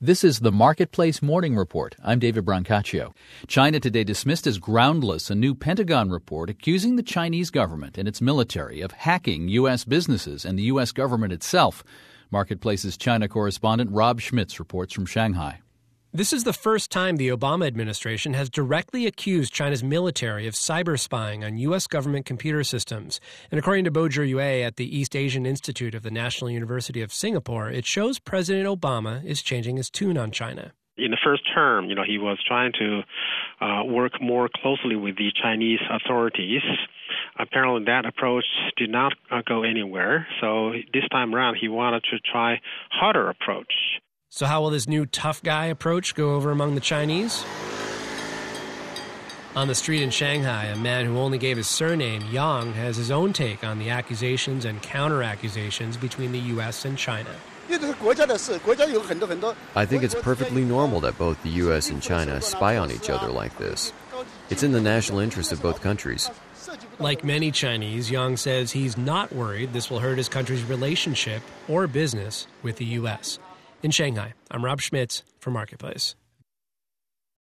This is the Marketplace Morning Report. I'm David Brancaccio. China today dismissed as groundless a new Pentagon report accusing the Chinese government and its military of hacking U.S. businesses and the U.S. government itself. Marketplace's China correspondent Rob Schmitz reports from Shanghai. This is the first time the Obama administration has directly accused China's military of cyber spying on U.S. government computer systems. And according to Bo Zhiyue at the East Asian Institute of the National University of Singapore, it shows President Obama is changing his tune on China. In the first term, he was trying to work more closely with the Chinese authorities. Apparently, that approach did not go anywhere. So this time around, he wanted to try a harder approach. So how will this new tough guy approach go over among the Chinese? On the street in Shanghai, a man who only gave his surname, Yang, has his own take on the accusations and counter-accusations between the U.S. and China. I think it's perfectly normal that both the U.S. and China spy on each other like this. It's in the national interest of both countries. Like many Chinese, Yang says he's not worried this will hurt his country's relationship or business with the U.S. In Shanghai, I'm Rob Schmitz for Marketplace.